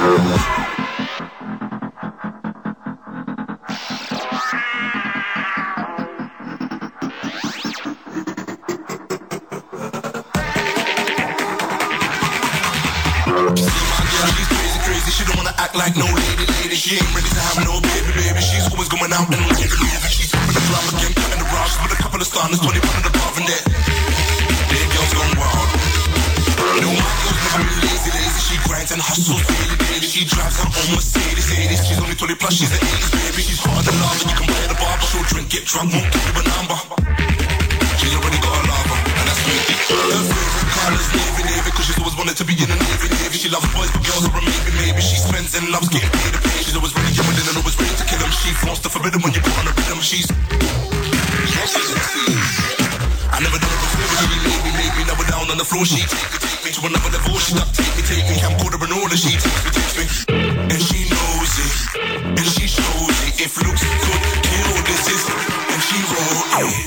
Like no lady, she ain't ready to have no baby. She's always going out and leaving. She's up in the club again, cutting the rocks with a couple of stars, 21 in the bar and that. Dead girls gone wild. No, my girl's never been lazy. She grinds and hustles daily. She drives her own Mercedes. She's only 20 plus, she's an 80s baby. She's hotter than lava, you can buy at the bar, but she'll drink, get drunk, won't give you a number. She's already got a lover, and that's me. Her favorite color's navy, cause she's always wanted to be in the navy. She loves boys, but girls are a maybe. She spends and loves getting paid to pay. She's always ready to win and always ready to kill him. She wants to forbid him when you put on a rhythm. She's I never done it before, but she made me. Now we're down on the floor, she take me to another level. She duct take me. Camcorder and all, and she takes me. And she knows it, and she shows it. If looks could kill, this is, and she wrote it.